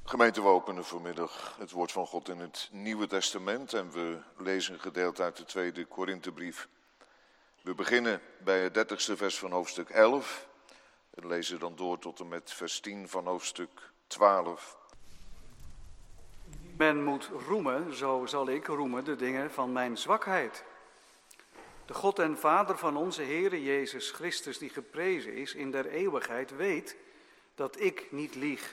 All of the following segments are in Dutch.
Gemeente, we openen vanmiddag het woord van God in het Nieuwe Testament en we lezen een gedeelte uit de tweede Korinthebrief. We beginnen bij het 30ste vers van hoofdstuk 11 en lezen dan door tot en met vers 10 van hoofdstuk 12. Men moet roemen, zo zal ik roemen de dingen van mijn zwakheid. De God en Vader van onze Heere Jezus Christus, die geprezen is in der eeuwigheid, weet dat ik niet lieg.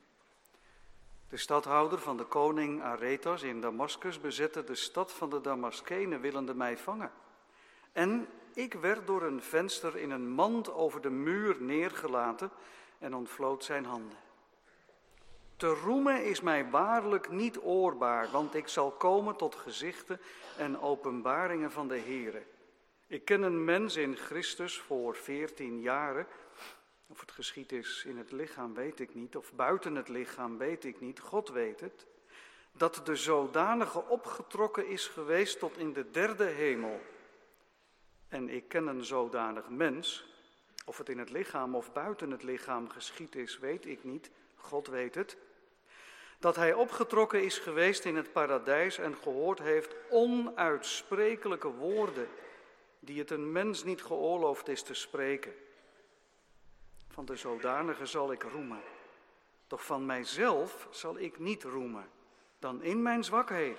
De stadhouder van de koning Aretas in Damaskus bezette de stad van de Damaskenen willende mij vangen. En ik werd door een venster in een mand over de muur neergelaten en ontvlood zijn handen. Te roemen is mij waarlijk niet oorbaar, want ik zal komen tot gezichten en openbaringen van de Heere. Ik ken een mens in Christus voor 14 jaren. Of het geschied is in het lichaam, weet ik niet. Of buiten het lichaam, weet ik niet. God weet het. Dat de zodanige opgetrokken is geweest tot in de derde hemel. En ik ken een zodanig mens. Of het in het lichaam of buiten het lichaam geschied is, weet ik niet. God weet het. Dat hij opgetrokken is geweest in het paradijs en gehoord heeft onuitsprekelijke woorden, die het een mens niet geoorloofd is te spreken. Van de zodanige zal ik roemen. Doch van mijzelf zal ik niet roemen, dan in mijn zwakheden.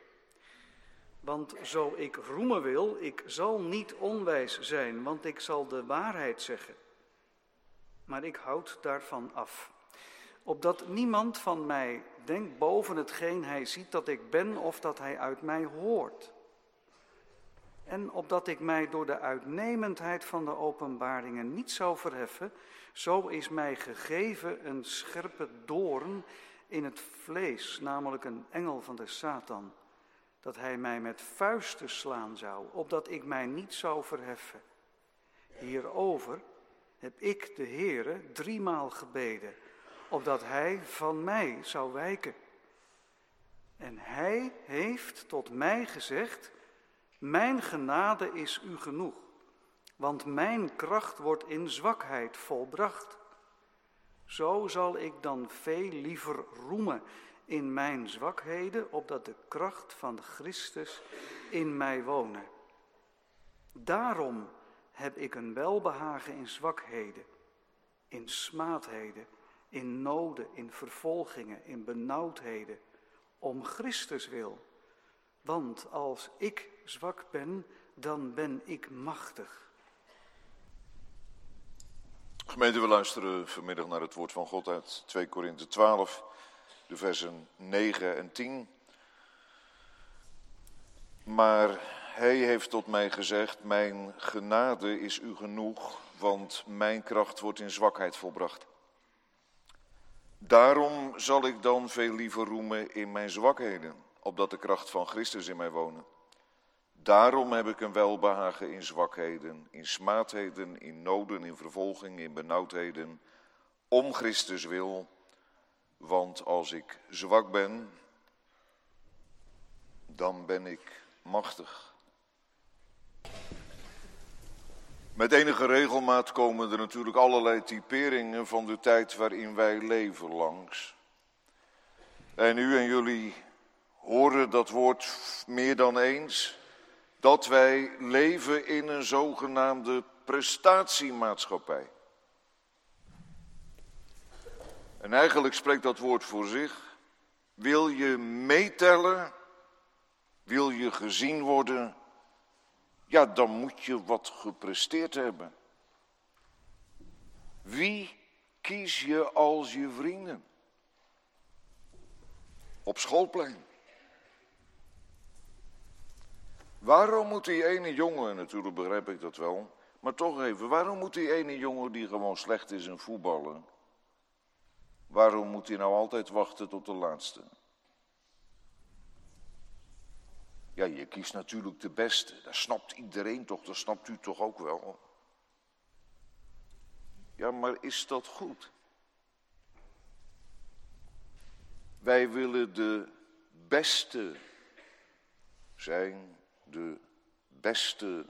Want zo ik roemen wil, ik zal niet onwijs zijn, want ik zal de waarheid zeggen. Maar ik houd daarvan af. Opdat niemand van mij denkt boven hetgeen hij ziet dat ik ben of dat hij uit mij hoort. En opdat ik mij door de uitnemendheid van de openbaringen niet zou verheffen, zo is mij gegeven een scherpe doorn in het vlees, namelijk een engel van de Satan, dat hij mij met vuisten slaan zou, opdat ik mij niet zou verheffen. Hierover heb ik de Heere 3-maal gebeden, opdat hij van mij zou wijken. En hij heeft tot mij gezegd: mijn genade is u genoeg, want mijn kracht wordt in zwakheid volbracht. Zo zal ik dan veel liever roemen in mijn zwakheden, opdat de kracht van Christus in mij wonen. Daarom heb ik een welbehagen in zwakheden, in smaadheden, in noden, in vervolgingen, in benauwdheden, om Christus wil. Want als ik zwak ben, dan ben ik machtig. Gemeente, we luisteren vanmiddag naar het woord van God uit 2 Korinthe 12, de versen 9 en 10. Maar hij heeft tot mij gezegd: mijn genade is u genoeg, want mijn kracht wordt in zwakheid volbracht. Daarom zal ik dan veel liever roemen in mijn zwakheden, opdat de kracht van Christus in mij wonen. Daarom heb ik een welbehagen in zwakheden, in smaadheden, in noden, in vervolging, in benauwdheden, om Christus wil. Want als ik zwak ben, dan ben ik machtig. Met enige regelmaat komen er natuurlijk allerlei typeringen van de tijd waarin wij leven langs. En u en jullie horen dat woord meer dan eens, dat wij leven in een zogenaamde prestatiemaatschappij. En eigenlijk spreekt dat woord voor zich. Wil je meetellen, wil je gezien worden, ja, dan moet je wat gepresteerd hebben. Wie kies je als je vrienden? Op schoolplein. Waarom moet die ene jongen, natuurlijk begrijp ik dat wel, maar toch even, waarom moet die ene jongen die gewoon slecht is in voetballen, waarom moet hij nou altijd wachten tot de laatste? Ja, je kiest natuurlijk de beste, dat snapt iedereen toch, dat snapt u toch ook wel? Ja, maar is dat goed? Wij willen de beste zijn, de beste.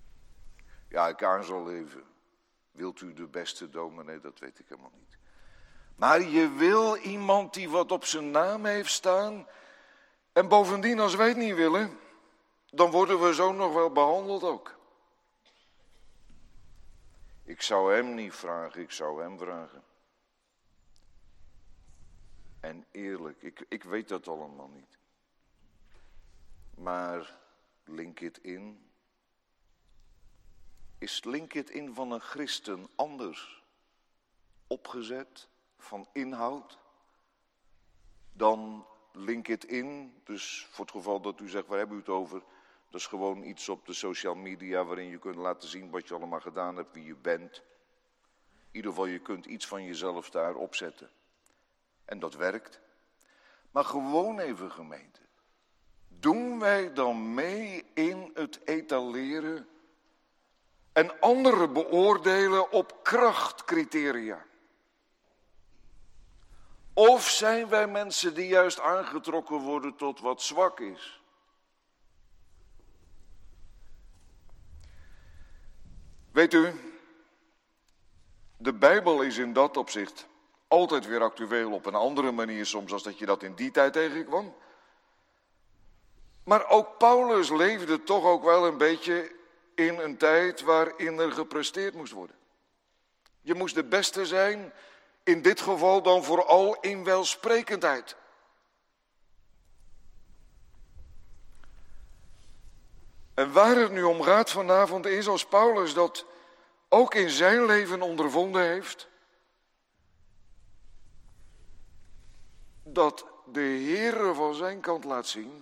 Ja, ik aarzel even. Wilt u de beste dominee? Dat weet ik helemaal niet. Maar je wil iemand die wat op zijn naam heeft staan. En bovendien, als wij het niet willen, dan worden we zo nog wel behandeld ook. Ik zou hem niet vragen, ik zou hem vragen. En eerlijk, ik weet dat allemaal niet. Maar LinkedIn, is LinkedIn van een christen anders opgezet van inhoud dan LinkedIn? Dus voor het geval dat u zegt, waar hebben u het over? Dat is gewoon iets op de social media waarin je kunt laten zien wat je allemaal gedaan hebt, wie je bent. In ieder geval, je kunt iets van jezelf daar opzetten. En dat werkt. Maar gewoon even, gemeente. Doen wij dan mee in het etaleren en anderen beoordelen op krachtcriteria? Of zijn wij mensen die juist aangetrokken worden tot wat zwak is? Weet u, de Bijbel is in dat opzicht altijd weer actueel op een andere manier soms als dat je dat in die tijd tegenkwam. Maar ook Paulus leefde toch ook wel een beetje in een tijd waarin er gepresteerd moest worden. Je moest de beste zijn, in dit geval dan vooral in welsprekendheid. En waar het nu om gaat vanavond is, als Paulus dat ook in zijn leven ondervonden heeft, dat de Heere van zijn kant laat zien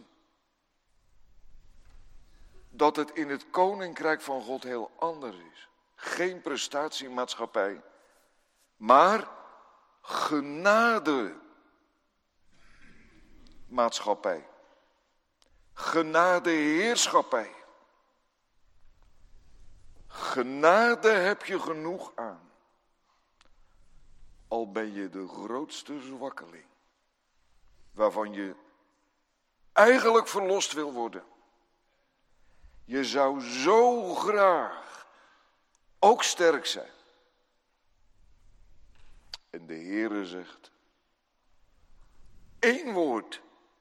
dat het in het koninkrijk van God heel anders is. Geen prestatiemaatschappij, maar genademaatschappij. Genadeheerschappij. Genade heb je genoeg aan. Al ben je de grootste zwakkeling, waarvan je eigenlijk verlost wil worden. Je zou zo graag ook sterk zijn. En de Heere zegt, 1 woord,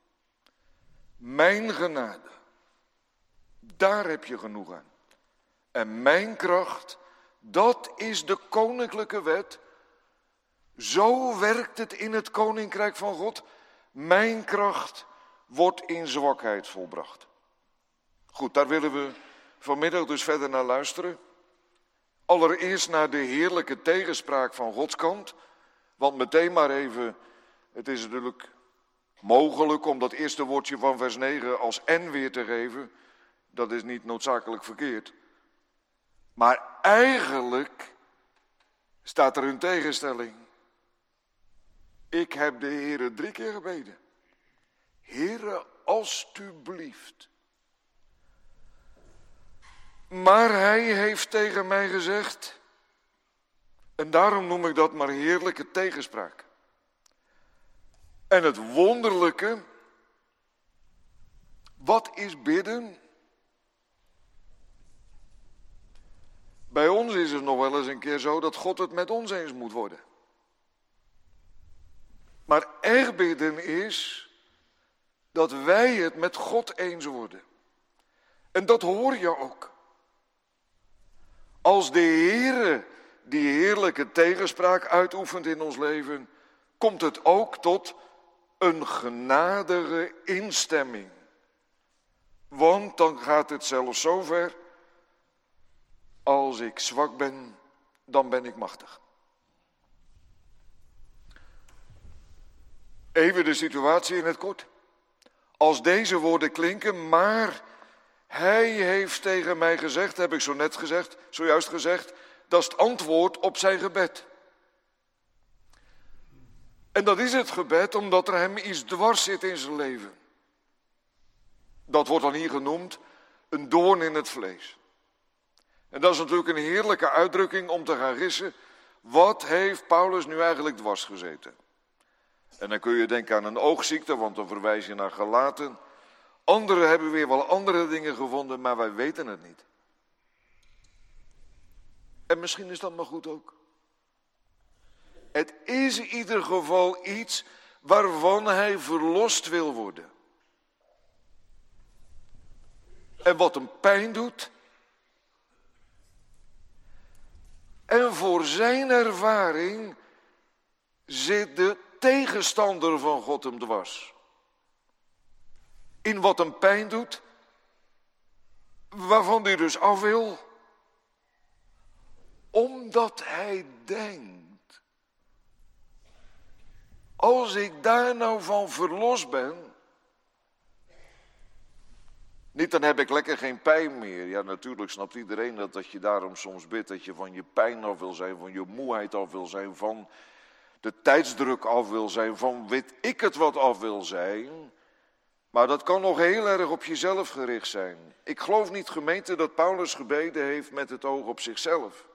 mijn genade, daar heb je genoeg aan. En mijn kracht, dat is de koninklijke wet. Zo werkt het in het koninkrijk van God. Mijn kracht wordt in zwakheid volbracht. Goed, daar willen we vanmiddag dus verder naar luisteren. Allereerst naar de heerlijke tegenspraak van Gods kant. Want meteen maar even, het is natuurlijk mogelijk om dat eerste woordje van vers 9 als en weer te geven. Dat is niet noodzakelijk verkeerd. Maar eigenlijk staat er een tegenstelling. Ik heb de Heere 3 keer gebeden. Heere, alstublieft. Maar hij heeft tegen mij gezegd, en daarom noem ik dat maar heerlijke tegenspraak. En het wonderlijke, wat is bidden? Bij ons is het nog wel eens een keer zo dat God het met ons eens moet worden. Maar echt bidden is dat wij het met God eens worden. En dat hoor je ook. Als de Heere die heerlijke tegenspraak uitoefent in ons leven, komt het ook tot een genadige instemming. Want dan gaat het zelfs zover, als ik zwak ben, dan ben ik machtig. Even de situatie in het kort. Als deze woorden klinken, maar hij heeft tegen mij gezegd, heb ik zojuist gezegd, dat is het antwoord op zijn gebed. En dat is het gebed omdat er hem iets dwars zit in zijn leven. Dat wordt dan hier genoemd een doorn in het vlees. En dat is natuurlijk een heerlijke uitdrukking om te gaan gissen, wat heeft Paulus nu eigenlijk dwars gezeten? En dan kun je denken aan een oogziekte, want dan verwijs je naar Galaten. Anderen hebben weer wel andere dingen gevonden, maar wij weten het niet. En misschien is dat maar goed ook. Het is in ieder geval iets waarvan hij verlost wil worden. En wat hem pijn doet. En voor zijn ervaring zit de tegenstander van God hem dwars. In wat hem pijn doet, waarvan hij dus af wil. Omdat hij denkt, als ik daar nou van verlost ben, niet dan heb ik lekker geen pijn meer. Ja, natuurlijk snapt iedereen dat je daarom soms bidt, dat je van je pijn af wil zijn, van je moeheid af wil zijn, van de tijdsdruk af wil zijn, van weet ik het wat af wil zijn. Maar dat kan nog heel erg op jezelf gericht zijn. Ik geloof niet, gemeente, dat Paulus gebeden heeft met het oog op zichzelf.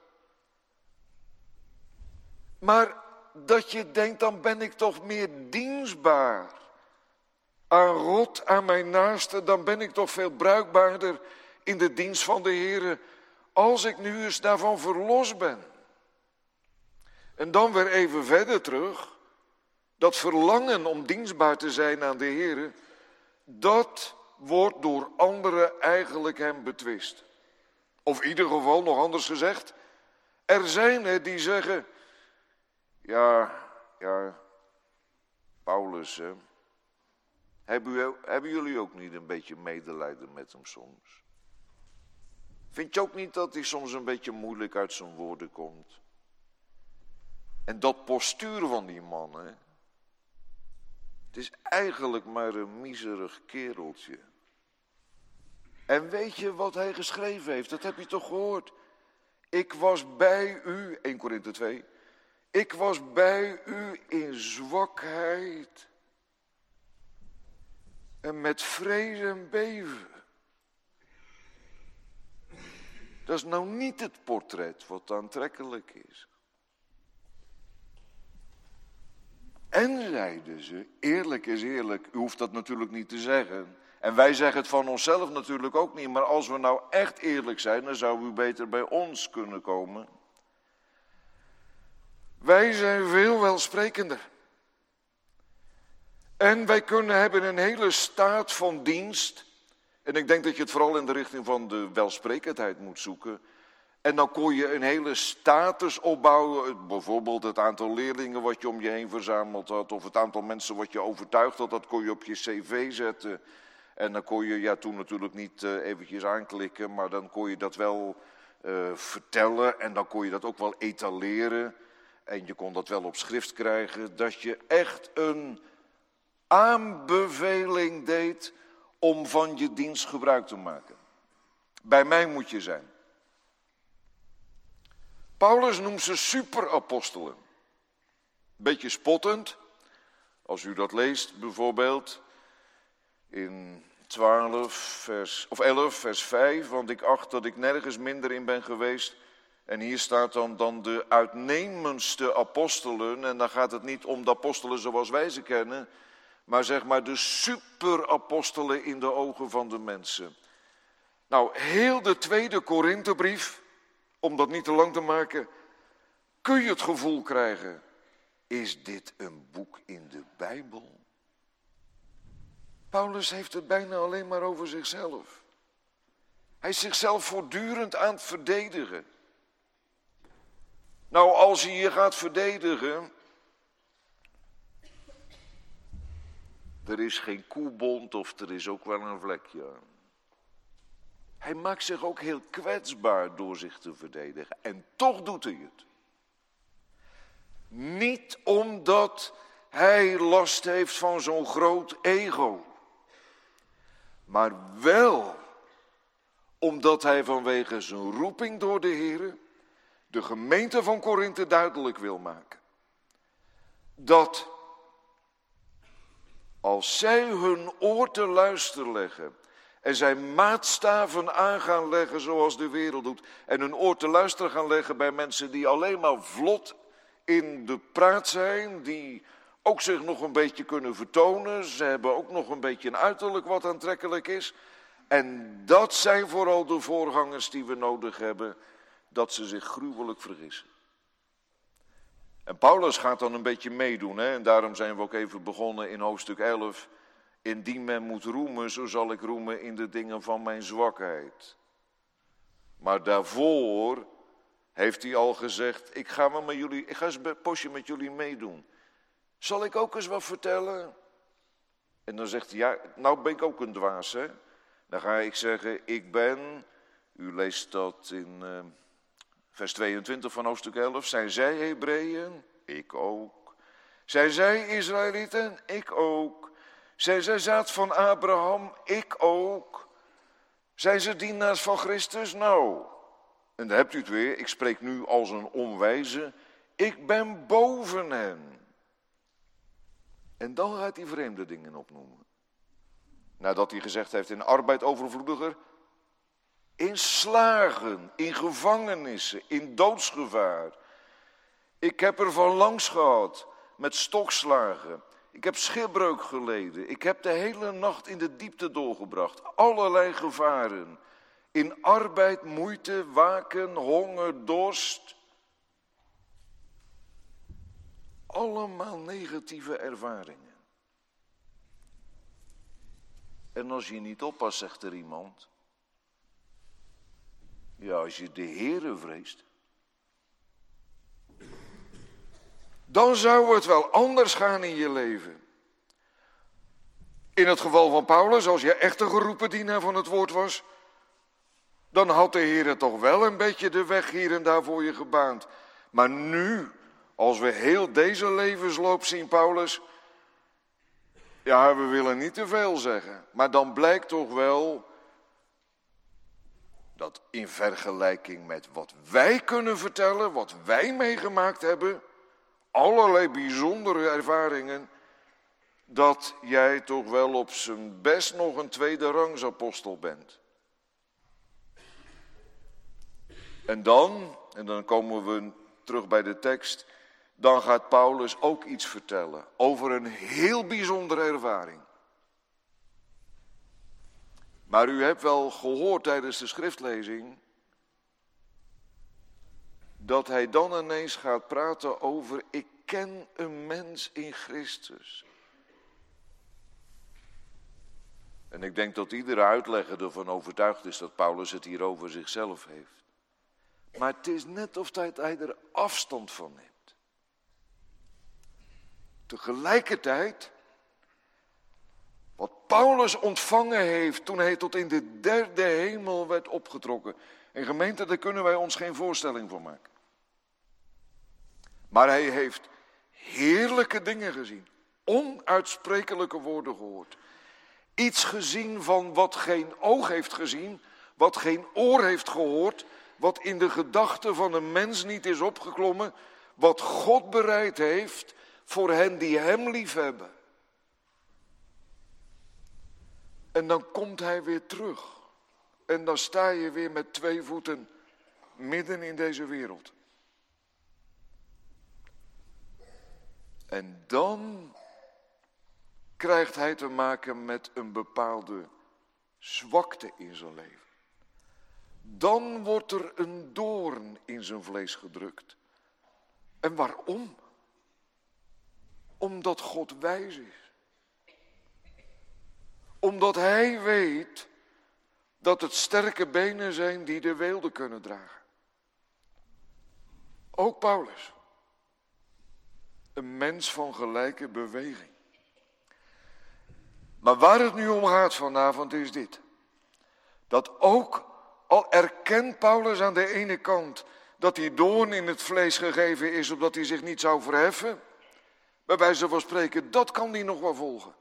Maar dat je denkt, dan ben ik toch meer dienstbaar aan God, aan mijn naaste, dan ben ik toch veel bruikbaarder in de dienst van de Heer, als ik nu eens daarvan verlost ben. En dan weer even verder terug, dat verlangen om dienstbaar te zijn aan de Heer, dat wordt door anderen eigenlijk hem betwist. Of in ieder geval, nog anders gezegd, er zijn er die zeggen, ja, Paulus, hè. Hebben jullie ook niet een beetje medelijden met hem soms? Vind je ook niet dat hij soms een beetje moeilijk uit zijn woorden komt? En dat postuur van die man, hè? Het is eigenlijk maar een miserig kereltje. En weet je wat hij geschreven heeft? Dat heb je toch gehoord? Ik was bij u, 1 Korinthe 2. Ik was bij u in zwakheid. En met vrees en beven. Dat is nou niet het portret wat aantrekkelijk is. En zeiden ze, eerlijk is eerlijk, u hoeft dat natuurlijk niet te zeggen. En wij zeggen het van onszelf natuurlijk ook niet. Maar als we nou echt eerlijk zijn, dan zou u beter bij ons kunnen komen. Wij zijn veel welsprekender. En wij hebben een hele staat van dienst. En ik denk dat je het vooral in de richting van de welsprekendheid moet zoeken. En dan kon je een hele status opbouwen. Bijvoorbeeld het aantal leerlingen wat je om je heen verzameld had. Of het aantal mensen wat je overtuigd had. Dat kon je op je cv zetten. En dan kon je, toen natuurlijk niet eventjes aanklikken. Maar dan kon je dat wel vertellen. En dan kon je dat ook wel etaleren. En je kon dat wel op schrift krijgen. Dat je echt een aanbeveling deed om van je dienst gebruik te maken. Bij mij moet je zijn. Paulus noemt ze superapostelen. Beetje spottend. Als u dat leest bijvoorbeeld in 11 vers 5. Want ik acht dat ik nergens minder in ben geweest. En hier staat dan de uitnemendste apostelen. En dan gaat het niet om de apostelen zoals wij ze kennen. Maar zeg maar de superapostelen in de ogen van de mensen. Nou, heel de 2 Korinthebrief, om dat niet te lang te maken, kun je het gevoel krijgen, is dit een boek in de Bijbel? Paulus heeft het bijna alleen maar over zichzelf. Hij is zichzelf voortdurend aan het verdedigen. Nou, als hij je gaat verdedigen, er is geen koebond of er is ook wel een vlekje aan. Hij maakt zich ook heel kwetsbaar door zich te verdedigen. En toch doet hij het. Niet omdat hij last heeft van zo'n groot ego. Maar wel omdat hij vanwege zijn roeping door de Heer de gemeente van Korinthe duidelijk wil maken. Dat als zij hun oor te luisteren leggen en zijn maatstaven aan gaan leggen zoals de wereld doet en hun oor te luisteren gaan leggen bij mensen die alleen maar vlot in de praat zijn, die ook zich nog een beetje kunnen vertonen, ze hebben ook nog een beetje een uiterlijk wat aantrekkelijk is. En dat zijn vooral de voorgangers die we nodig hebben, dat ze zich gruwelijk vergissen. En Paulus gaat dan een beetje meedoen, hè? En daarom zijn we ook even begonnen in hoofdstuk 11. Indien men moet roemen, zo zal ik roemen in de dingen van mijn zwakheid. Maar daarvoor heeft hij al gezegd, ik ga eens een postje met jullie meedoen. Zal ik ook eens wat vertellen? En dan zegt hij, ja, nou ben ik ook een dwaas, hè. Dan ga ik zeggen, ik ben, u leest dat in vers 22 van hoofdstuk 11. Zijn zij Hebreeën? Ik ook. Zijn zij Israëlieten? Ik ook. Zijn zij zaad van Abraham? Ik ook. Zijn ze dienaars van Christus? Nou, en dan hebt u het weer, ik spreek nu als een onwijze. Ik ben boven hen. En dan gaat hij vreemde dingen opnoemen. Nadat hij gezegd heeft, in arbeid overvloediger, in slagen, in gevangenissen, in doodsgevaar. Ik heb er van langs gehad met stokslagen. Ik heb schipbreuk geleden. Ik heb de hele nacht in de diepte doorgebracht. Allerlei gevaren. In arbeid, moeite, waken, honger, dorst. Allemaal negatieve ervaringen. En als je niet oppast, zegt er iemand. Ja, als je de Heere vreest. Dan zou het wel anders gaan in je leven. In het geval van Paulus, als je echt een geroepen dienaar van het woord was, dan had de Heere toch wel een beetje de weg hier en daar voor je gebaand. Maar nu, als we heel deze levensloop zien, Paulus, ja, we willen niet te veel zeggen. Maar dan blijkt toch wel dat in vergelijking met wat wij kunnen vertellen, wat wij meegemaakt hebben, allerlei bijzondere ervaringen, dat jij toch wel op zijn best nog een tweede rangs apostel bent. En dan komen we terug bij de tekst, dan gaat Paulus ook iets vertellen over een heel bijzondere ervaring. Maar u hebt wel gehoord tijdens de schriftlezing dat hij dan ineens gaat praten over, ik ken een mens in Christus. En ik denk dat iedere uitlegger ervan overtuigd is dat Paulus het hier over zichzelf heeft. Maar het is net of hij er afstand van neemt. Tegelijkertijd, wat Paulus ontvangen heeft toen hij tot in de derde hemel werd opgetrokken. En gemeente, daar kunnen wij ons geen voorstelling van maken. Maar hij heeft heerlijke dingen gezien. Onuitsprekelijke woorden gehoord. Iets gezien van wat geen oog heeft gezien, wat geen oor heeft gehoord, wat in de gedachten van een mens niet is opgeklommen, wat God bereid heeft voor hen die hem liefhebben. En dan komt hij weer terug. En dan sta je weer met 2 voeten midden in deze wereld. En dan krijgt hij te maken met een bepaalde zwakte in zijn leven. Dan wordt er een doorn in zijn vlees gedrukt. En waarom? Omdat God wijs is. Omdat hij weet dat het sterke benen zijn die de weelde kunnen dragen. Ook Paulus. Een mens van gelijke beweging. Maar waar het nu om gaat vanavond is dit. Dat ook al erkent Paulus aan de ene kant dat die doorn in het vlees gegeven is opdat hij zich niet zou verheffen. Bij wijze van spreken, dat kan hij nog wel volgen.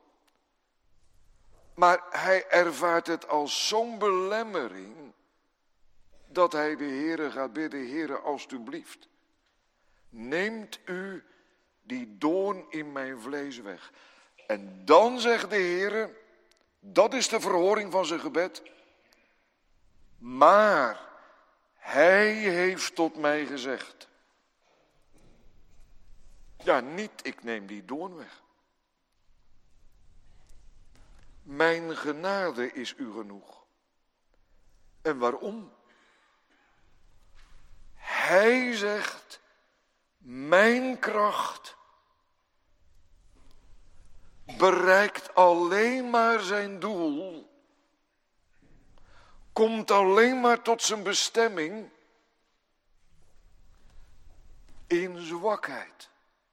Maar hij ervaart het als zo'n belemmering dat hij de Heere gaat bidden, Heere, alstublieft. Neemt u die doorn in mijn vlees weg. En dan zegt de Heere, dat is de verhoring van zijn gebed. Maar hij heeft tot mij gezegd. Ja, niet ik neem die doorn weg. Mijn genade is u genoeg. En waarom? Hij zegt, Mijn kracht bereikt alleen maar zijn doel, komt alleen maar tot zijn bestemming in zwakheid.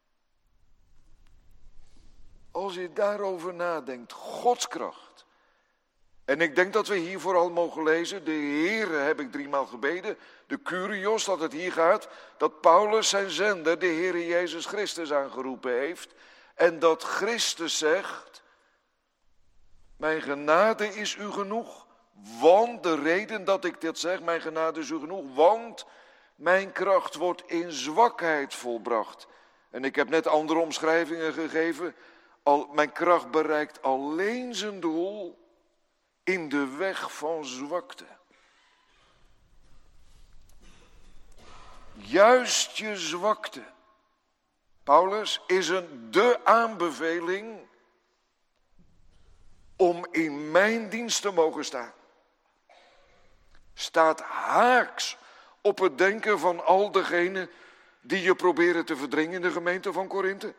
Als je daarover nadenkt, Gods kracht. En ik denk dat we hier vooral mogen lezen, de Heere heb ik 3 maal gebeden, de Kyrios, dat het hier gaat, dat Paulus zijn zender, de Heere Jezus Christus, aangeroepen heeft. En dat Christus zegt, mijn genade is u genoeg, want de reden dat ik dit zeg, mijn genade is u genoeg, want mijn kracht wordt in zwakheid volbracht. En ik heb net andere omschrijvingen gegeven, mijn kracht bereikt alleen zijn doel in de weg van zwakte. Juist je zwakte, Paulus, is de aanbeveling om in mijn dienst te mogen staan. Staat haaks op het denken van al degenen die je proberen te verdringen in de gemeente van Korinthe.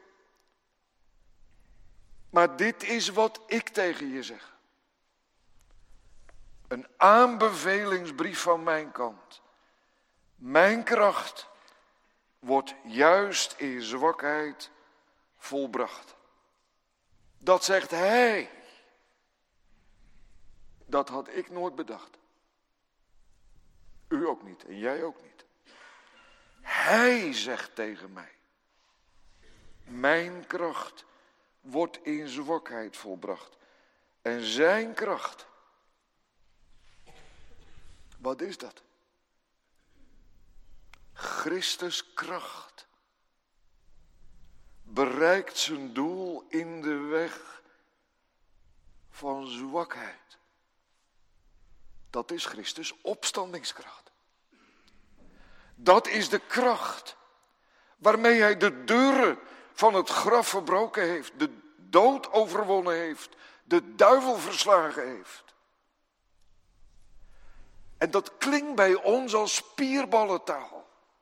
Maar dit is wat ik tegen je zeg. Een aanbevelingsbrief van mijn kant. Mijn kracht wordt juist in zwakheid volbracht. Dat zegt hij. Dat had ik nooit bedacht. U ook niet en jij ook niet. Hij zegt tegen mij. Mijn kracht wordt in zwakheid volbracht. En zijn kracht. Wat is dat? Christus kracht bereikt zijn doel in de weg van zwakheid. Dat is Christus opstandingskracht. Dat is de kracht waarmee hij de deuren van het graf verbroken heeft, de dood overwonnen heeft, de duivel verslagen heeft. En dat klinkt bij ons als spierballentaal.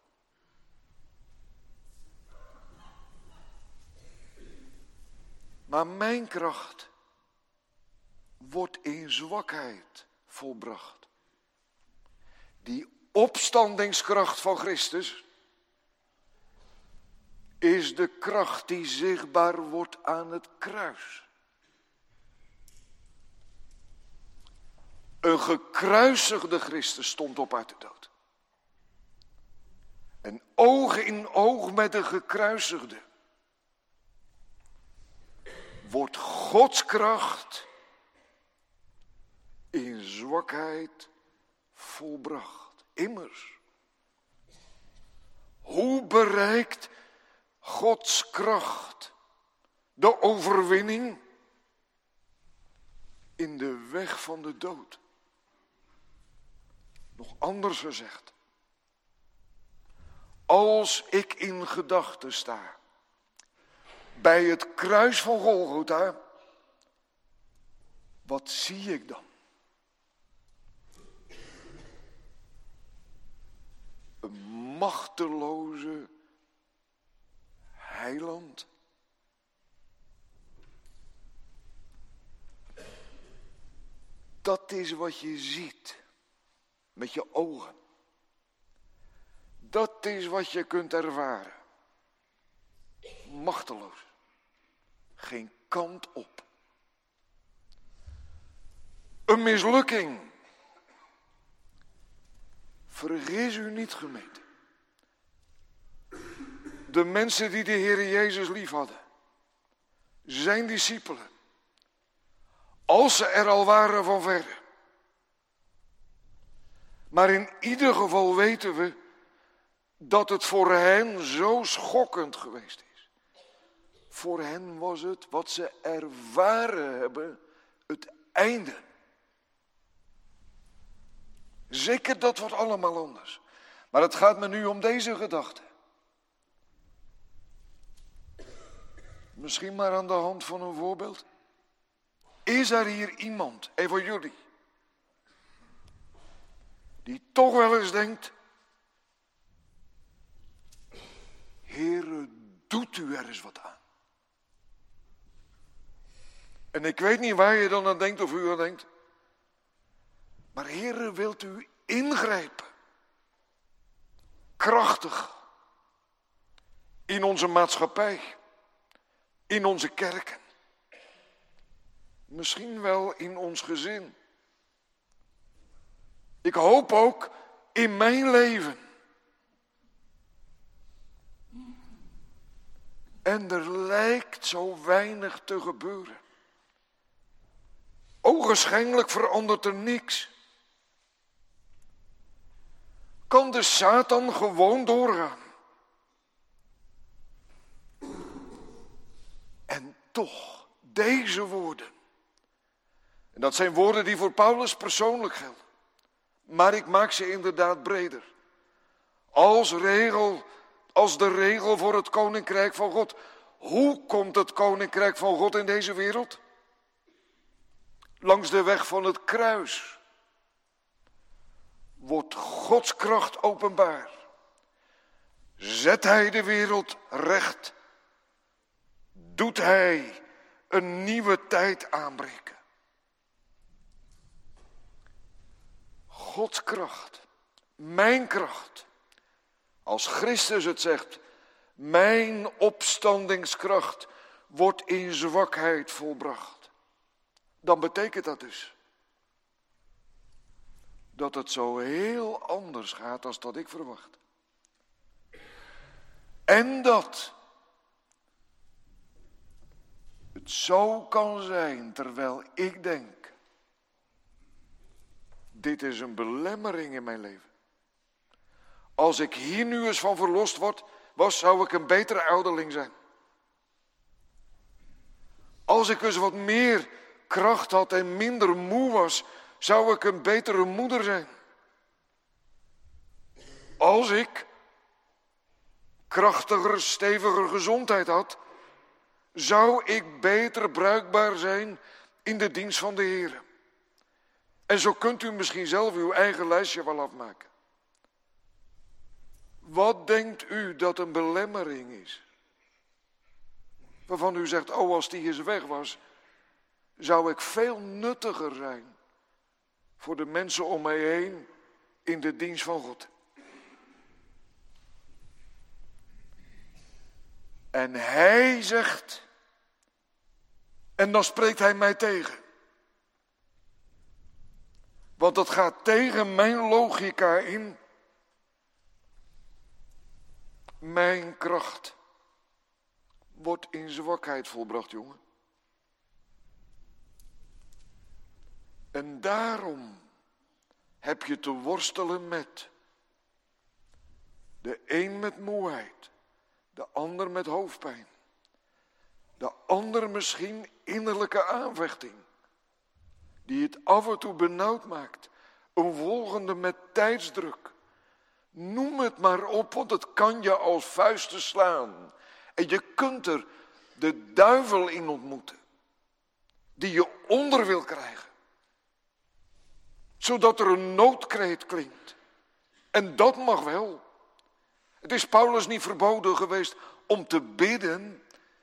Maar mijn kracht wordt in zwakheid volbracht. Die opstandingskracht van Christus is de kracht die zichtbaar wordt aan het kruis. Een gekruisigde Christus stond op uit de dood. En oog in oog met de gekruisigde wordt Gods kracht in zwakheid volbracht. Immers, hoe bereikt Gods kracht de overwinning in de weg van de dood? Nog anders gezegd, als ik in gedachten sta bij het kruis van Golgotha, wat zie ik dan? Een machteloze heiland. Dat is wat je ziet met je ogen. Dat is wat je kunt ervaren. Machteloos. Geen kant op. Een mislukking. Vergis u niet, gemeente. De mensen die de Heer Jezus lief hadden. Zijn discipelen. Als ze er al waren van verre. Maar in ieder geval weten we dat het voor hen zo schokkend geweest is. Voor hen was het wat ze ervaren hebben, het einde. Zeker, dat wordt allemaal anders. Maar het gaat me nu om deze gedachte. Misschien maar aan de hand van een voorbeeld. Is er hier iemand, een van jullie, die toch wel eens denkt: Heere, doet u er eens wat aan. En ik weet niet waar je dan aan denkt of u aan denkt. Maar Heere, wilt u ingrijpen. Krachtig. In onze maatschappij. In onze kerken. Misschien wel in ons gezin. Ik hoop ook in mijn leven. En er lijkt zo weinig te gebeuren. Ogenschijnlijk verandert er niks. Kan de Satan gewoon doorgaan. En toch, deze woorden. En dat zijn woorden die voor Paulus persoonlijk gelden. Maar ik maak ze inderdaad breder. Als de regel voor het koninkrijk van God. Hoe komt het koninkrijk van God in deze wereld? Langs de weg van het kruis. Wordt Gods kracht openbaar. Zet hij de wereld recht. Doet hij een nieuwe tijd aanbreken. Gods kracht, mijn kracht. Als Christus het zegt, mijn opstandingskracht wordt in zwakheid volbracht. Dan betekent dat dus dat het zo heel anders gaat als dat ik verwacht. En dat het zo kan zijn terwijl ik denk, dit is een belemmering in mijn leven. Als ik hier nu eens van verlost zou ik een betere ouderling zijn. Als ik eens wat meer kracht had en minder moe was, zou ik een betere moeder zijn. Als ik krachtiger, steviger gezondheid had, zou ik beter bruikbaar zijn in de dienst van de Heer. En zo kunt u misschien zelf uw eigen lijstje wel afmaken. Wat denkt u dat een belemmering is? Waarvan u zegt, als die eens weg was, zou ik veel nuttiger zijn voor de mensen om mij heen in de dienst van God. En hij zegt, en dan spreekt hij mij tegen. Want dat gaat tegen mijn logica in. Mijn kracht wordt in zwakheid volbracht, jongen. En daarom heb je te worstelen met de een met moeheid, de ander met hoofdpijn, de ander misschien innerlijke aanvechting, die het af en toe benauwd maakt, een volgende met tijdsdruk. Noem het maar op, want het kan je als vuisten slaan. En je kunt er de duivel in ontmoeten, die je onder wil krijgen. Zodat er een noodkreet klinkt. En dat mag wel. Het is Paulus niet verboden geweest om te bidden.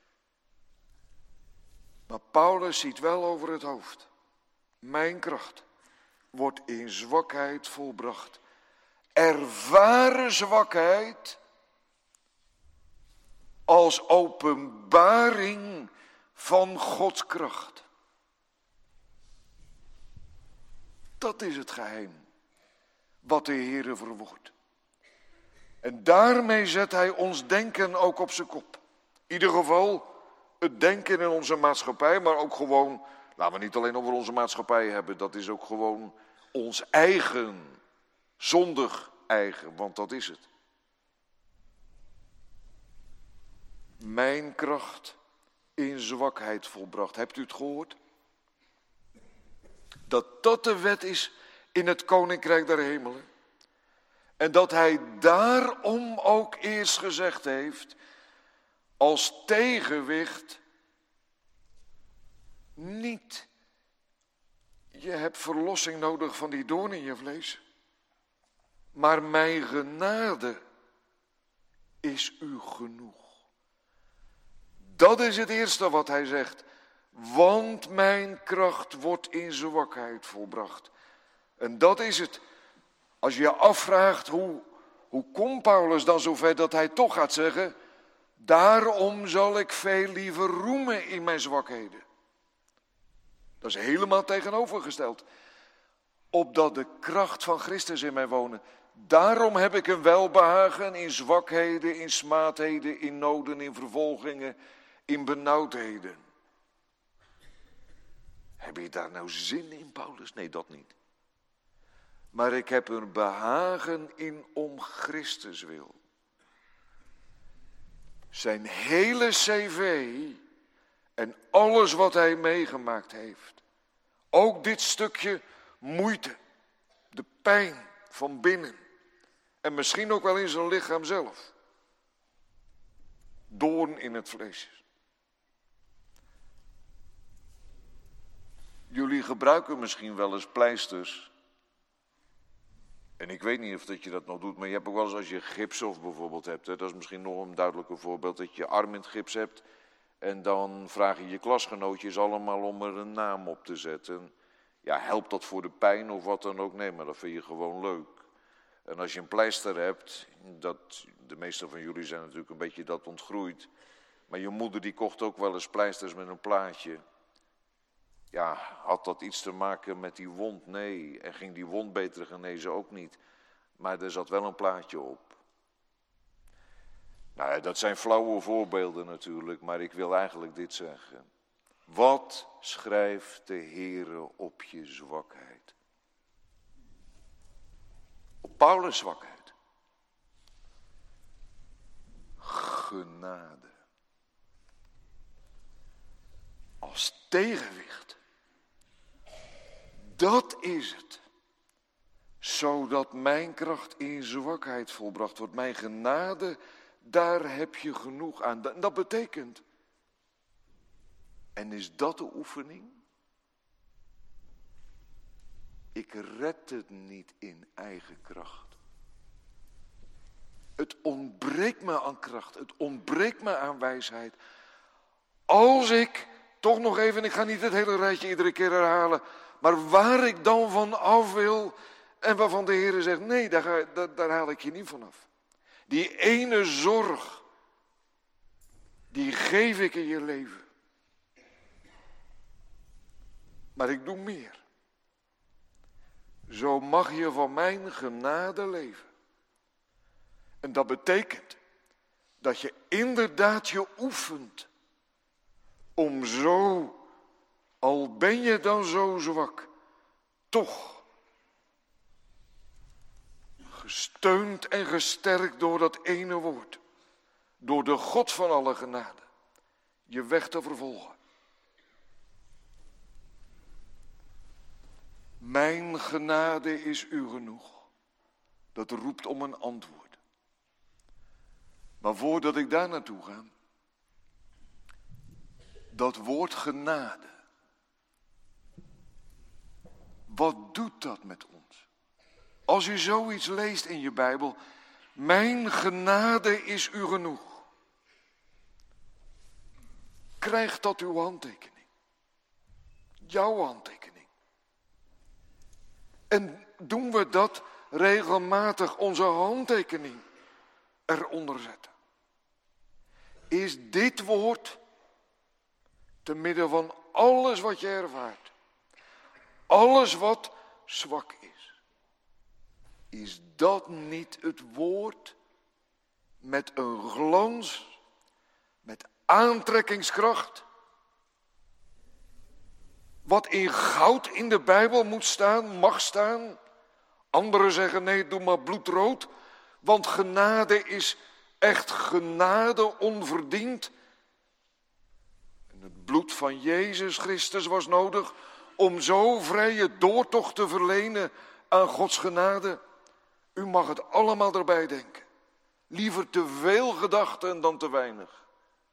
Maar Paulus ziet wel over het hoofd. Mijn kracht wordt in zwakheid volbracht. Ervaren zwakheid als openbaring van Gods kracht. Dat is het geheim wat de Heere verwoordt. En daarmee zet hij ons denken ook op zijn kop. In ieder geval het denken in onze maatschappij, maar ook gewoon, laten we niet alleen over onze maatschappij hebben, dat is ook gewoon ons eigen, zondig eigen, want dat is het. Mijn kracht in zwakheid volbracht. Hebt u het gehoord? Dat de wet is in het koninkrijk der hemelen. En dat hij daarom ook eerst gezegd heeft, als tegenwicht, niet, je hebt verlossing nodig van die doorn in je vlees, maar mijn genade is u genoeg. Dat is het eerste wat hij zegt. Want mijn kracht wordt in zwakheid volbracht. En dat is het. Als je je afvraagt hoe komt Paulus dan zover dat hij toch gaat zeggen: daarom zal ik veel liever roemen in mijn zwakheden. Dat is helemaal tegenovergesteld. Opdat de kracht van Christus in mij wonen. Daarom heb ik een welbehagen in zwakheden, in smaadheden, in noden, in vervolgingen, in benauwdheden. Heb je daar nou zin in, Paulus? Nee, dat niet. Maar ik heb er behagen in om Christus wil. Zijn hele cv en alles wat hij meegemaakt heeft. Ook dit stukje moeite, de pijn van binnen. En misschien ook wel in zijn lichaam zelf. Doorn in het vlees. Jullie gebruiken misschien wel eens pleisters. En ik weet niet of dat je dat nog doet, maar je hebt ook wel eens als je gipshof bijvoorbeeld hebt. Hè, dat is misschien nog een duidelijker voorbeeld, dat je je arm in het gips hebt. En dan vragen je klasgenootjes allemaal om er een naam op te zetten. Ja, helpt dat voor de pijn of wat dan ook? Nee, maar dat vind je gewoon leuk. En als je een pleister hebt, de meeste van jullie zijn natuurlijk een beetje dat ontgroeid. Maar je moeder die kocht ook wel eens pleisters met een plaatje. Ja, had dat iets te maken met die wond? Nee. En ging die wond beter genezen? Ook niet. Maar er zat wel een plaatje op. Nou ja, dat zijn flauwe voorbeelden natuurlijk, maar ik wil eigenlijk dit zeggen. Wat schrijft de Heere op je zwakheid? Op Paulus' zwakheid. Genade. Als tegenwicht. Dat is het. Zodat mijn kracht in zwakheid volbracht wordt. Mijn genade, daar heb je genoeg aan. Dat betekent. En is dat de oefening? Ik red het niet in eigen kracht. Het ontbreekt me aan kracht. Het ontbreekt me aan wijsheid. Als ik, toch nog even, ik ga niet het hele rijtje iedere keer herhalen. Maar waar ik dan van af wil en waarvan de Heer zegt, nee, daar haal ik je niet vanaf. Die ene zorg, die geef ik in je leven. Maar ik doe meer. Zo mag je van mijn genade leven. En dat betekent dat je inderdaad je oefent om zo, al ben je dan zo zwak, toch gesteund en gesterkt door dat ene woord, door de God van alle genade, je weg te vervolgen. Mijn genade is u genoeg. Dat roept om een antwoord. Maar voordat ik daar naartoe ga, dat woord genade. Wat doet dat met ons? Als u zoiets leest in je Bijbel, mijn genade is u genoeg. Krijgt dat uw handtekening? Jouw handtekening? En doen we dat regelmatig, onze handtekening eronder zetten? Is dit woord, te midden van alles wat je ervaart, alles wat zwak is dat niet het woord met een glans, met aantrekkingskracht, wat in goud in de Bijbel moet staan, mag staan? Anderen zeggen nee, doe maar bloedrood, want genade is echt genade onverdiend. En het bloed van Jezus Christus was nodig om zo vrije doortocht te verlenen aan Gods genade. U mag het allemaal erbij denken. Liever te veel gedachten dan te weinig.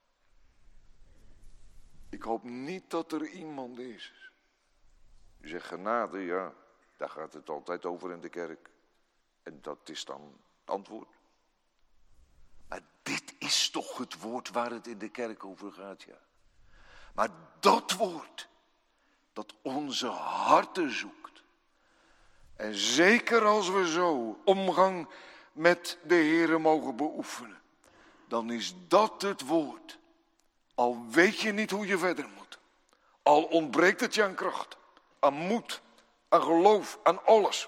Ik hoop niet dat er iemand is. U zegt genade, ja, daar gaat het altijd over in de kerk. En dat is dan het antwoord. Maar dit is toch het woord waar het in de kerk over gaat, ja. Maar dat woord, dat onze harten zoekt. En zeker als we zo omgang met de Heere mogen beoefenen, dan is dat het woord. Al weet je niet hoe je verder moet. Al ontbreekt het je aan kracht, aan moed, aan geloof, aan alles.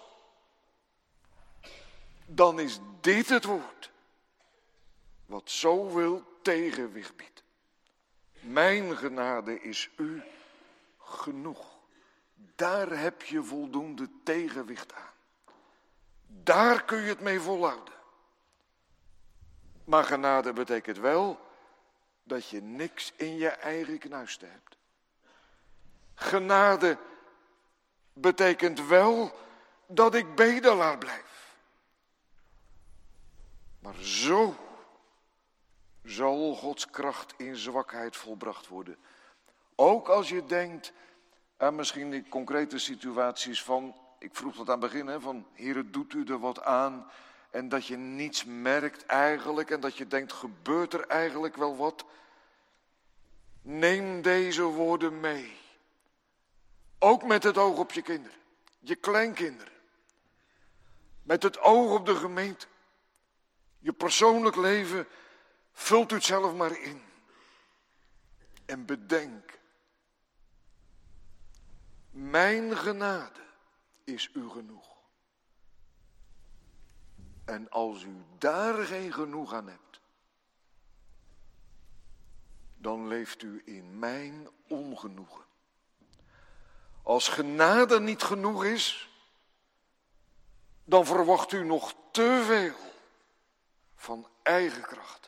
Dan is dit het woord wat zoveel tegenwicht biedt. Mijn genade is u genoeg. Daar heb je voldoende tegenwicht aan. Daar kun je het mee volhouden. Maar genade betekent wel dat je niks in je eigen knuisten hebt. Genade betekent wel dat ik bedelaar blijf. Maar zo zal Gods kracht in zwakheid volbracht worden. Ook als je denkt aan misschien die concrete situaties van, ik vroeg dat aan het begin, van Heere, doet u er wat aan? En dat je niets merkt eigenlijk en dat je denkt, gebeurt er eigenlijk wel wat? Neem deze woorden mee. Ook met het oog op je kinderen, je kleinkinderen. Met het oog op de gemeente. Je persoonlijk leven, vult u het zelf maar in. En bedenk, mijn genade is u genoeg. En als u daar geen genoeg aan hebt, dan leeft u in mijn ongenoegen. Als genade niet genoeg is, dan verwacht u nog te veel van eigen kracht.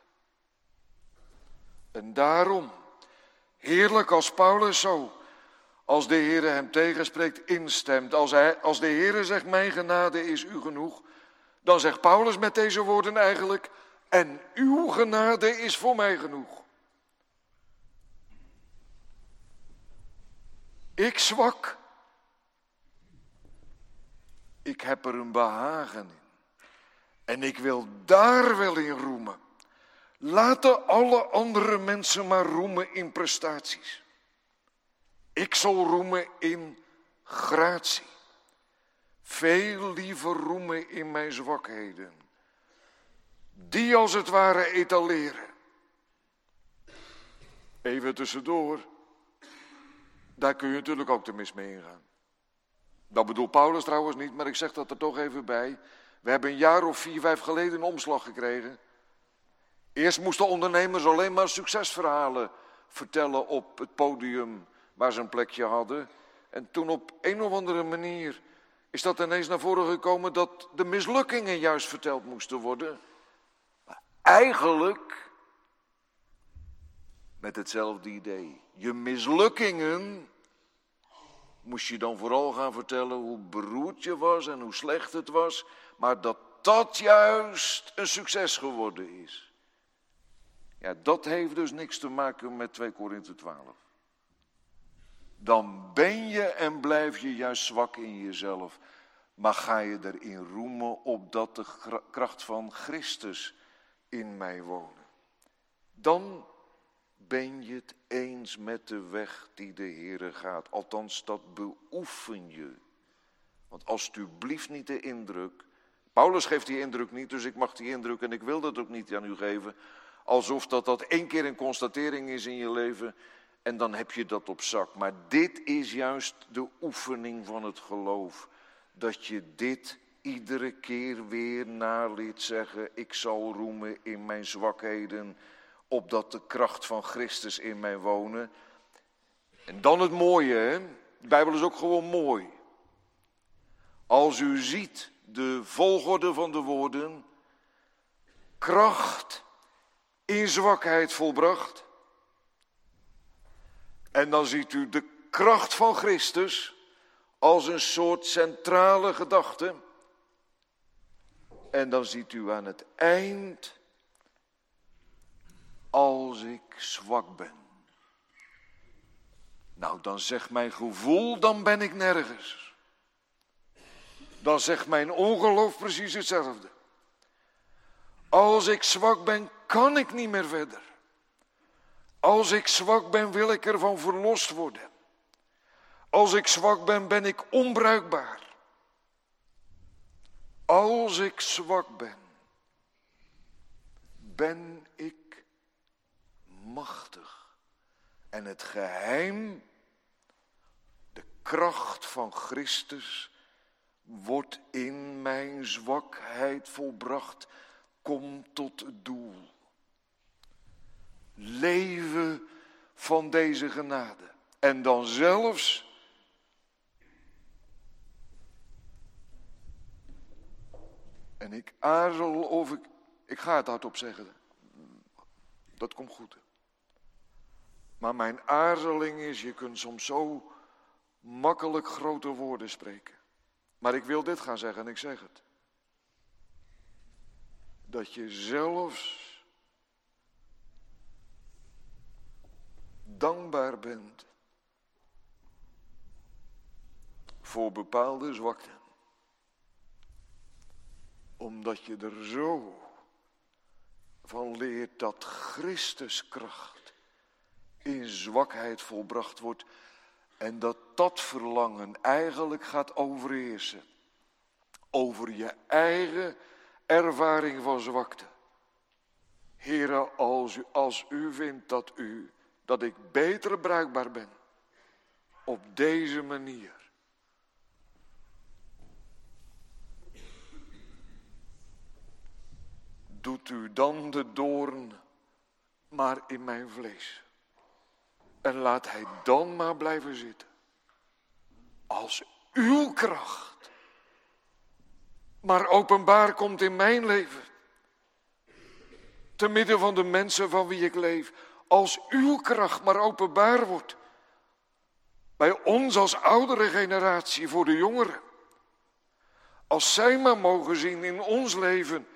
En daarom, heerlijk als Paulus zo, als de Heere hem tegenspreekt, instemt. Als de Heere zegt, mijn genade is u genoeg, dan zegt Paulus met deze woorden eigenlijk, en uw genade is voor mij genoeg. Ik zwak. Ik heb er een behagen in. En ik wil daar wel in roemen. Laten alle andere mensen maar roemen in prestaties. Ik zal roemen in gratie. Veel liever roemen in mijn zwakheden. Die als het ware etaleren. Even tussendoor. Daar kun je natuurlijk ook de mis mee ingaan. Dat bedoelt Paulus trouwens niet, maar ik zeg dat er toch even bij. We hebben een jaar of 4, 5 geleden een omslag gekregen. Eerst moesten ondernemers alleen maar succesverhalen vertellen op het podium waar ze een plekje hadden. En toen op een of andere manier is dat ineens naar voren gekomen dat de mislukkingen juist verteld moesten worden. Maar eigenlijk met hetzelfde idee. Je mislukkingen moest je dan vooral gaan vertellen hoe beroerd je was en hoe slecht het was. Maar dat dat juist een succes geworden is. Ja, dat heeft dus niks te maken met 2 Korinthe 12. Dan ben je en blijf je juist zwak in jezelf. Maar ga je erin roemen opdat de kracht van Christus in mij wonen. Dan ben je het eens met de weg die de Heere gaat. Althans, dat beoefen je. Want alstublieft niet de indruk. Paulus geeft die indruk niet, dus ik mag die indruk en ik wil dat ook niet aan u geven. Alsof dat 1 keer een constatering is in je leven en dan heb je dat op zak. Maar dit is juist de oefening van het geloof. Dat je dit iedere keer weer naliet zeggen. Ik zal roemen in mijn zwakheden, opdat de kracht van Christus in mij wonen. En dan het mooie, hè? De Bijbel is ook gewoon mooi. Als u ziet de volgorde van de woorden, kracht in zwakheid volbracht. En dan ziet u de kracht van Christus als een soort centrale gedachte. En dan ziet u aan het eind, als ik zwak ben. Nou, dan zegt mijn gevoel, dan ben ik nergens. Dan zegt mijn ongeloof precies hetzelfde. Als ik zwak ben, kan ik niet meer verder. Als ik zwak ben, wil ik ervan verlost worden. Als ik zwak ben, ben ik onbruikbaar. Als ik zwak ben, ben ik machtig. En het geheim, de kracht van Christus, wordt in mijn zwakheid volbracht. Kom tot het doel. Leven van deze genade. En dan zelfs en ik aarzel of ik ga het hardop zeggen. Dat komt goed. Maar mijn aarzeling is, je kunt soms zo makkelijk grote woorden spreken. Maar ik wil dit gaan zeggen en ik zeg het. Dat je zelfs dankbaar bent voor bepaalde zwakten. Omdat je er zo van leert dat Christus kracht in zwakheid volbracht wordt. En dat dat verlangen eigenlijk gaat overheersen. Over je eigen ervaring van zwakte. Heere, als u vindt dat ik beter bruikbaar ben. Op deze manier. Doet u dan de doorn maar in mijn vlees. En laat hij dan maar blijven zitten. Als uw kracht maar openbaar komt in mijn leven. Te midden van de mensen van wie ik leef. Als uw kracht maar openbaar wordt. Bij ons als oudere generatie voor de jongeren. Als zij maar mogen zien in ons leven.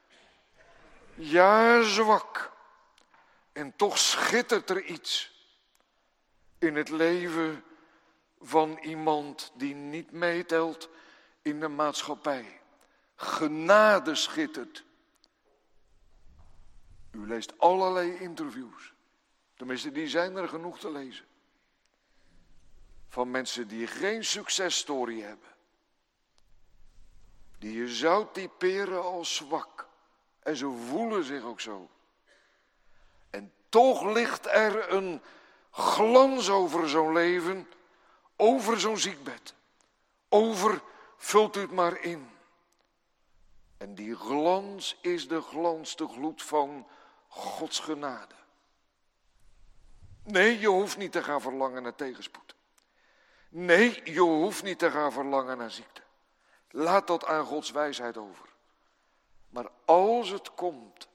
Ja, zwak. En toch schittert er iets in het leven van iemand die niet meetelt in de maatschappij. Genade schittert. U leest allerlei interviews. Tenminste, die zijn er genoeg te lezen. Van mensen die geen successtory hebben. Die je zou typeren als zwak. En ze voelen zich ook zo. En toch ligt er een glans over zo'n leven. Over zo'n ziekbed. Vult u het maar in. En die glans is de glans, de gloed van Gods genade. Nee, je hoeft niet te gaan verlangen naar tegenspoed. Nee, je hoeft niet te gaan verlangen naar ziekte. Laat dat aan Gods wijsheid over. Maar als het komt,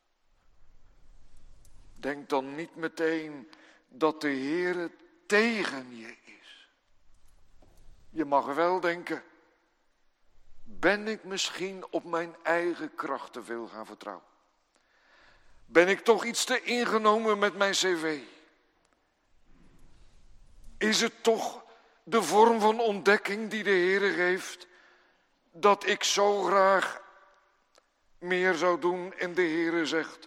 denk dan niet meteen dat de Heere tegen je is. Je mag wel denken, ben ik misschien op mijn eigen kracht te veel gaan vertrouwen? Ben ik toch iets te ingenomen met mijn cv? Is het toch de vorm van ontdekking die de Heere geeft, dat ik zo graag meer zou doen en de Heere zegt,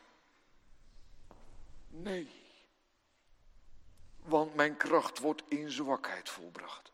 nee, want mijn kracht wordt in zwakheid volbracht.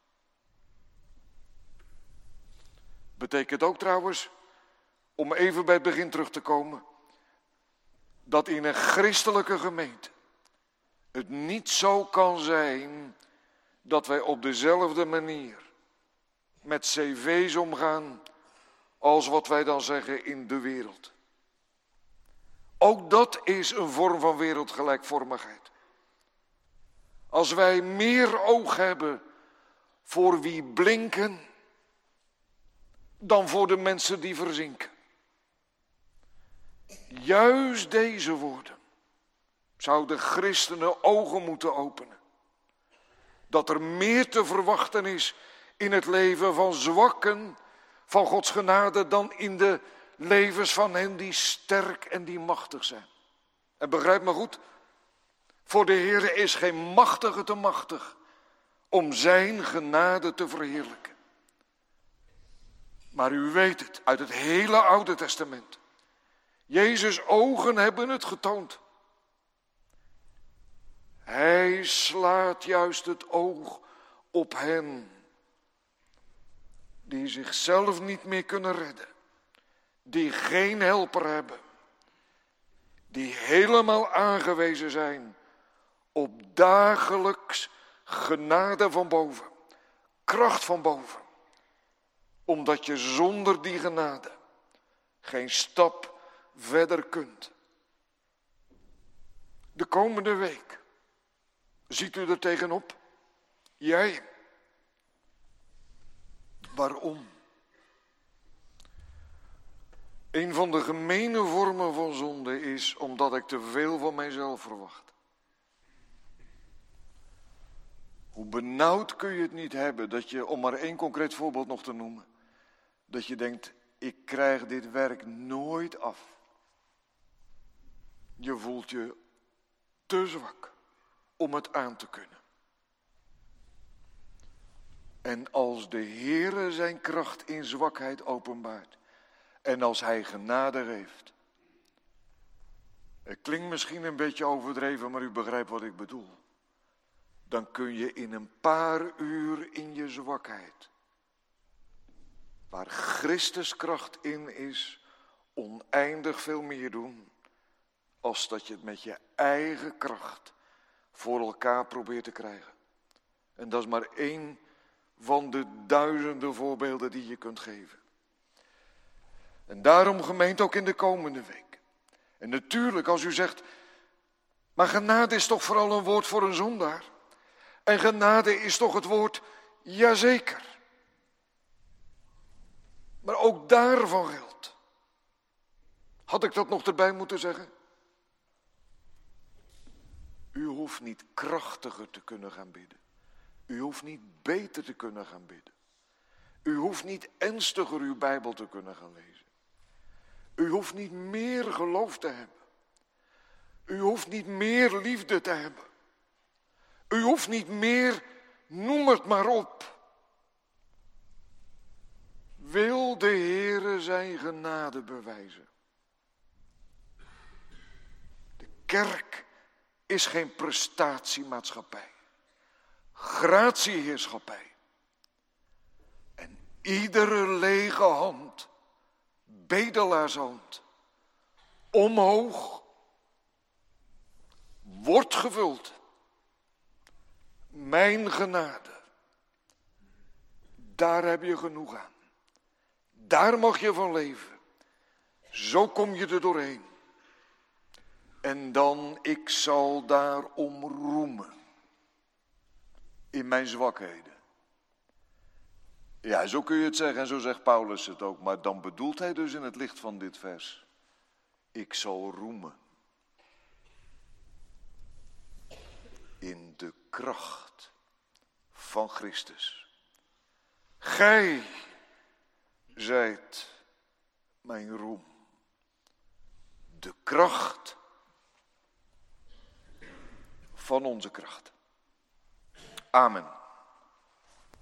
Betekent ook trouwens, om even bij het begin terug te komen, dat in een christelijke gemeente het niet zo kan zijn dat wij op dezelfde manier met cv's omgaan als wat wij dan zeggen in de wereld. Ook dat is een vorm van wereldgelijkvormigheid. Als wij meer oog hebben voor wie blinken dan voor de mensen die verzinken. Juist deze woorden zouden christenen ogen moeten openen. Dat er meer te verwachten is in het leven van zwakken van Gods genade dan in de levens van hen die sterk en die machtig zijn. En begrijp me goed, voor de Heere is geen machtige te machtig om zijn genade te verheerlijken. Maar u weet het uit het hele Oude Testament. Jezus' ogen hebben het getoond. Hij slaat juist het oog op hen die zichzelf niet meer kunnen redden, die geen helper hebben, die helemaal aangewezen zijn op dagelijks genade van boven, kracht van boven, omdat je zonder die genade geen stap verder kunt. De komende week, ziet u er tegenop? Jij. Waarom? Een van de gemene vormen van zonde is omdat ik te veel van mijzelf verwacht. Hoe benauwd kun je het niet hebben dat je, om maar één concreet voorbeeld nog te noemen, dat je denkt, ik krijg dit werk nooit af. Je voelt je te zwak om het aan te kunnen. En als de Heere zijn kracht in zwakheid openbaart, en als hij genade geeft. Het klinkt misschien een beetje overdreven, maar u begrijpt wat ik bedoel. Dan kun je in een paar uur in je zwakheid, waar Christus kracht in is, oneindig veel meer doen, als dat je het met je eigen kracht voor elkaar probeert te krijgen. En dat is maar één van de duizenden voorbeelden die je kunt geven. En daarom, gemeente, ook in de komende week. En natuurlijk, als u zegt, maar genade is toch vooral een woord voor een zondaar? En genade is toch het woord, jazeker. Maar ook daarvan geldt. Had ik dat nog erbij moeten zeggen? U hoeft niet krachtiger te kunnen gaan bidden. U hoeft niet beter te kunnen gaan bidden. U hoeft niet ernstiger uw Bijbel te kunnen gaan lezen. U hoeft niet meer geloof te hebben. U hoeft niet meer liefde te hebben. U hoeft niet meer, noem het maar op. Wil de Heere zijn genade bewijzen? De kerk is geen prestatiemaatschappij. Gratieheerschappij. En iedere lege hand, bedelaarshand, omhoog, wordt gevuld. Mijn genade, daar heb je genoeg aan. Daar mag je van leven. Zo kom je er doorheen. En dan, ik zal daarom roemen. In mijn zwakheden. Ja, zo kun je het zeggen en zo zegt Paulus het ook. Maar dan bedoelt hij dus in het licht van dit vers. Ik zal roemen. In de kracht van Christus. Gij zijt mijn roem. De kracht van onze kracht. Amen.